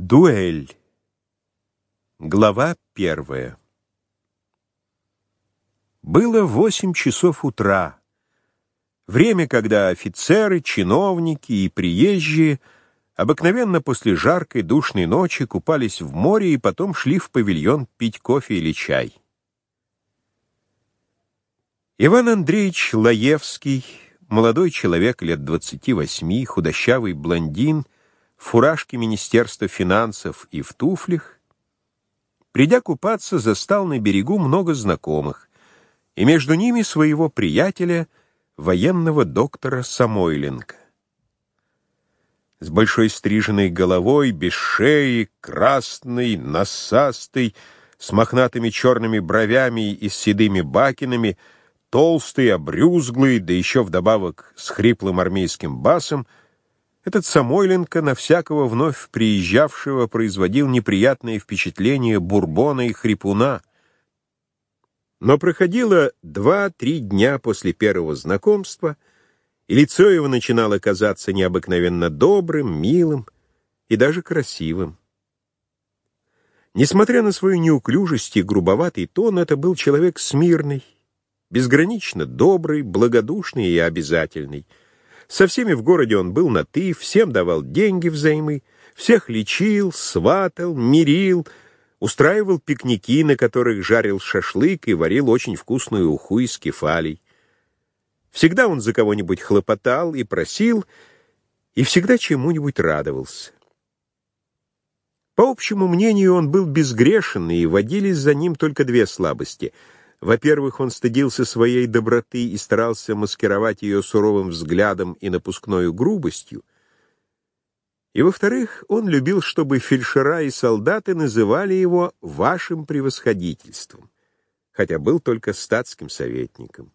Дуэль. Глава 1. Было 8 часов утра. Время, когда офицеры, чиновники и приезжие обыкновенно после жаркой душной ночи купались в море и потом шли в павильон пить кофе или чай. Иван Андреевич Лаевский, молодой человек лет 28, худощавый блондин, в фуражке Министерства финансов и в туфлях, придя купаться, застал на берегу много знакомых, и между ними своего приятеля, военного доктора Самойленко. С большой стриженной головой, без шеи, красный, носастый, с мохнатыми черными бровями и с седыми бакинами, толстый, обрюзглый, да еще вдобавок с хриплым армейским басом, этот Самойленко на всякого вновь приезжавшего производил неприятное впечатление бурбона и хрипуна. Но проходило 2-3 дня после первого знакомства, и лицо его начинало казаться необыкновенно добрым, милым и даже красивым. Несмотря на свою неуклюжесть и грубоватый тон, это был человек смирный, безгранично добрый, благодушный и обязательный. Со всеми в городе он был на «ты», всем давал деньги взаймы, всех лечил, сватал, мирил, устраивал пикники, на которых жарил шашлык и варил очень вкусную уху из кефалий. Всегда он за кого-нибудь хлопотал и просил, и всегда чему-нибудь радовался. По общему мнению, он был безгрешен, и водились за ним только две слабости — во-первых, он стыдился своей доброты и старался маскировать ее суровым взглядом и напускною грубостью. И, во-вторых, он любил, чтобы фельдшера и солдаты называли его «вашим превосходительством», хотя был только статским советником.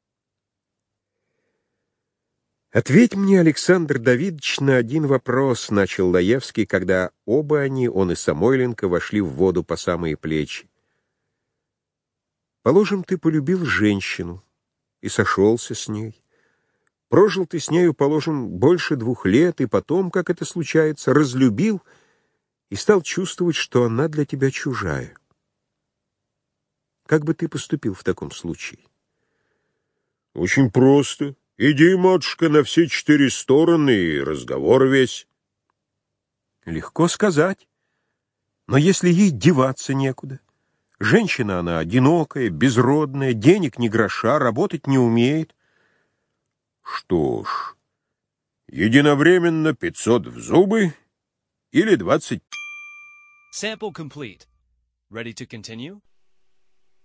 «Ответь мне, Александр Давидович, на один вопрос», — начал Лаевский, когда оба они, он и Самойленко, вошли в воду по самые плечи. Положим, ты полюбил женщину и сошелся с ней. Прожил ты с нею, положим, больше 2 лет, и потом, как это случается, разлюбил и стал чувствовать, что она для тебя чужая. Как бы ты поступил в таком случае? Очень просто. Иди, матушка, на все 4 стороны, и разговор весь. Легко сказать. Но если ей деваться некуда? Женщина она одинокая, безродная, денег ни гроша, работать не умеет. Что ж, единовременно 500 в зубы или 20. Sample complete. Ready to continue?